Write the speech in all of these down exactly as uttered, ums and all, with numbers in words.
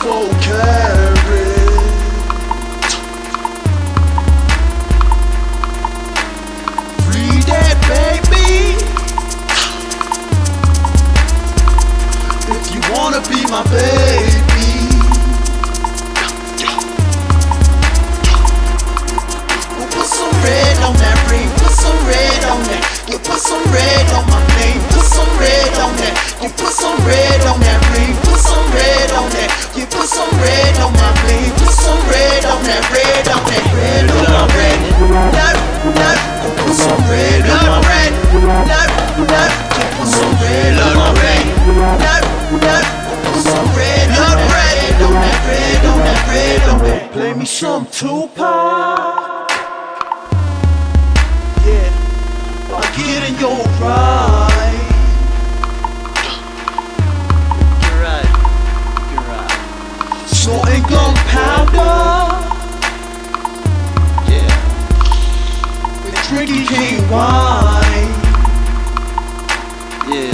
twenty-four karat. Read that, baby. If you wanna be my baby, well, put some red on that ring, put some red on that. You put some red on my name, put some red on that. You put some red on that ring, put some red on that. You put some red on my bling, put some red on that, red on that, red on my red. Not, not, you put some red on my red. Not, not, you put some red on my red. Not, not, you put some red on that, red on that, red on that, red on that. Play me some Tupac. Yeah, I get in your ride. Snorting gunpowder, yeah, with drinking cane wine, yeah.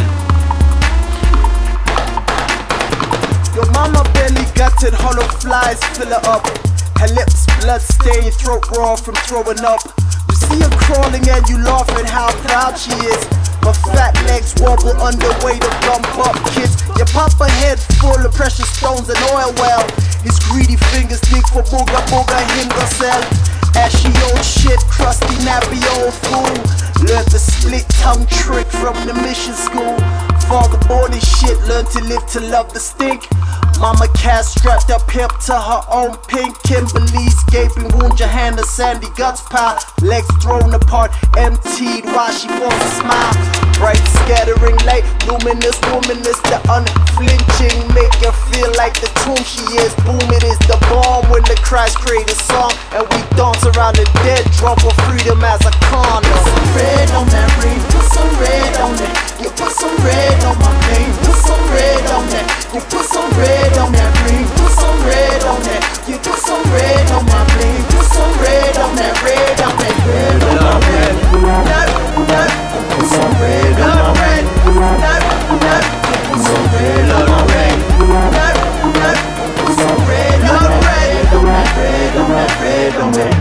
Your mama belly gutted, hollow flies fill her up. Her lips blood stained, throat raw from throwing up. You see her crawling and you laugh at how proud she is. My fat legs wobble under weight of bump up kids. Your papa head full of precious stones and oil well. His greedy fingers dig for booga booga him go sell. Ashy old shit, crusty nappy old fool. Learned the split tongue trick from the mission school. Father born his shit, learned to live to love the stink. Mama cat strapped up hip to her own pink. Kimberly's gaping wound, Johanna sandy guts pile. Legs thrown apart, emptied while she wants to smile. Bright scattering light, luminous woman is the unflinching. Make her feel like the tomb she is. Boom, it is the bomb when the Christ create a song. And we dance around the dead, drunk for freedom as a condom. Put some red on that ring, put some red on that. You put some red on my name, put some red on that. You put some red on that ring, put some red on that. You put some red on my bling, put some red on that, red on that, red on my red. Not, not, you put some red on my red. Not, not, you put some red on my red. Not, not, you put some red on my red. On that, red on that, red on that.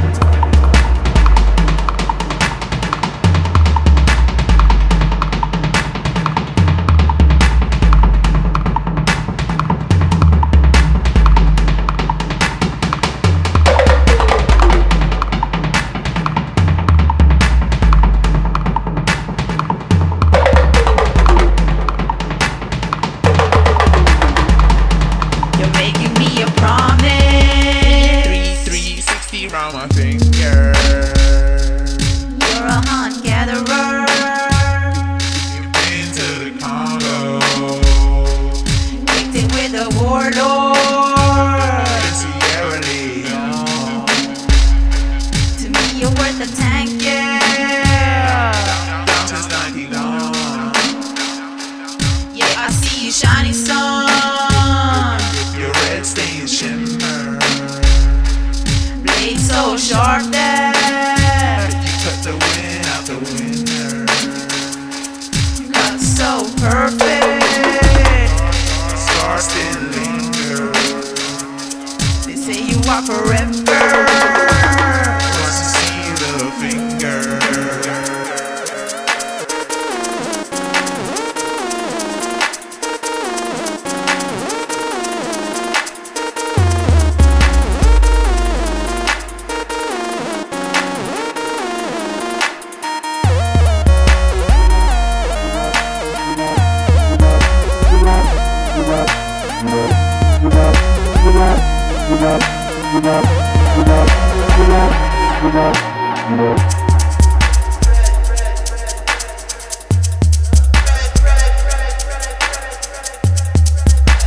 Around my finger, you're a hunt gatherer. You've been to the Congo, Kicked it with a warlord. in Sierra Leone. To me, you're worth a tank, yeah. Down to ninety long. Yeah, I see you shining sun. Your red stains shimmer. Blade so sharp that You cut the wind out the winter. cut so perfect. Scars still linger. They say you are forever. Once you see the finger.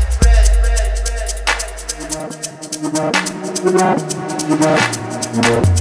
Red, red, red, red.